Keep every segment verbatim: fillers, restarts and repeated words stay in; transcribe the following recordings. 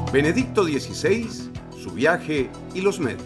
Benedicto dieciséis, su viaje y los medios.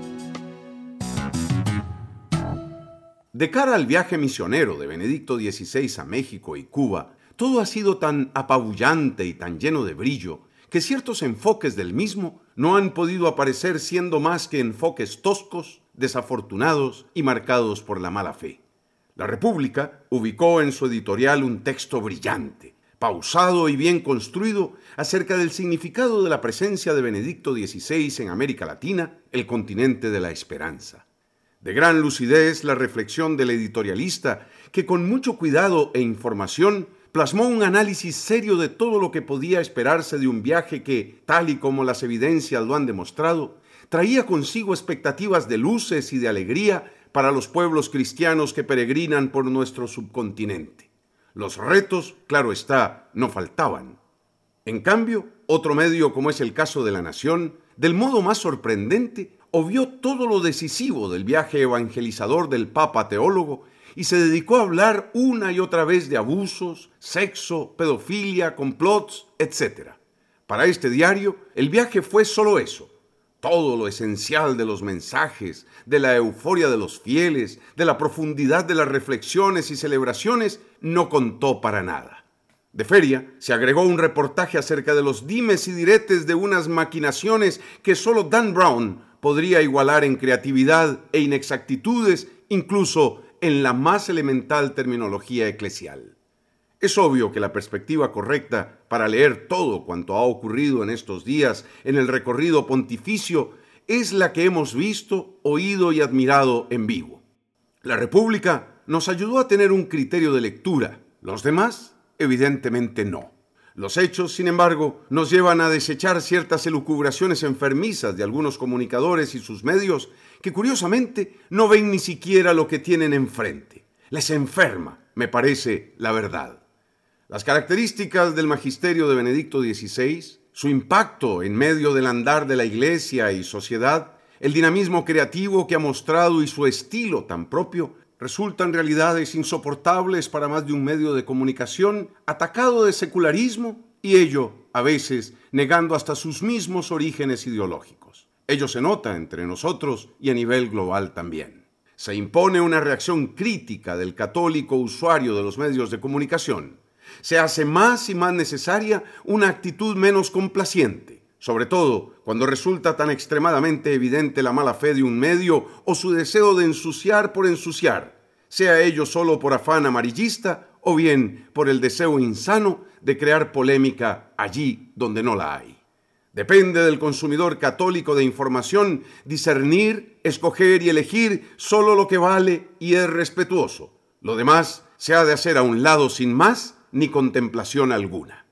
De cara al viaje misionero de Benedicto dieciséis a México y Cuba, todo ha sido tan apabullante y tan lleno de brillo que ciertos enfoques del mismo no han podido aparecer siendo más que enfoques toscos, desafortunados y marcados por la mala fe. La República ubicó en su editorial un texto brillante, pausado y bien construido acerca del significado de la presencia de Benedicto dieciséis en América Latina, el continente de la esperanza. De gran lucidez la reflexión del editorialista, que con mucho cuidado e información plasmó un análisis serio de todo lo que podía esperarse de un viaje que, tal y como las evidencias lo han demostrado, traía consigo expectativas de luces y de alegría para los pueblos cristianos que peregrinan por nuestro subcontinente. Los retos, claro está, no faltaban. En cambio, otro medio, como es el caso de La Nación, del modo más sorprendente, obvió todo lo decisivo del viaje evangelizador del Papa teólogo y se dedicó a hablar una y otra vez de abusos, sexo, pedofilia, complots, etcétera. Para este diario, el viaje fue solo eso. Todo lo esencial de los mensajes, de la euforia de los fieles, de la profundidad de las reflexiones y celebraciones, no contó para nada. De feria se agregó un reportaje acerca de los dimes y diretes de unas maquinaciones que solo Dan Brown podría igualar en creatividad e inexactitudes, incluso en la más elemental terminología eclesial. Es obvio que la perspectiva correcta para leer todo cuanto ha ocurrido en estos días en el recorrido pontificio es la que hemos visto, oído y admirado en vivo. La República nos ayudó a tener un criterio de lectura, los demás, evidentemente no. Los hechos, sin embargo, nos llevan a desechar ciertas elucubraciones enfermizas de algunos comunicadores y sus medios que, curiosamente, no ven ni siquiera lo que tienen enfrente. Les enferma, me parece, la verdad. Las características del magisterio de Benedicto dieciséis, su impacto en medio del andar de la Iglesia y sociedad, el dinamismo creativo que ha mostrado y su estilo tan propio, resultan realidades insoportables para más de un medio de comunicación atacado de secularismo y ello, a veces, negando hasta sus mismos orígenes ideológicos. Ello se nota entre nosotros y a nivel global también. Se impone una reacción crítica del católico usuario de los medios de comunicación. Se hace más y más necesaria una actitud menos complaciente, sobre todo cuando resulta tan extremadamente evidente la mala fe de un medio o su deseo de ensuciar por ensuciar, sea ello solo por afán amarillista o bien por el deseo insano de crear polémica allí donde no la hay. Depende del consumidor católico de información discernir, escoger y elegir solo lo que vale y es respetuoso. Lo demás se ha de hacer a un lado sin más ni contemplación alguna.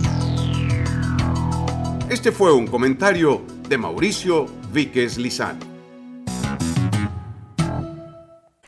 Este fue un comentario de Mauricio Víquez Lizano.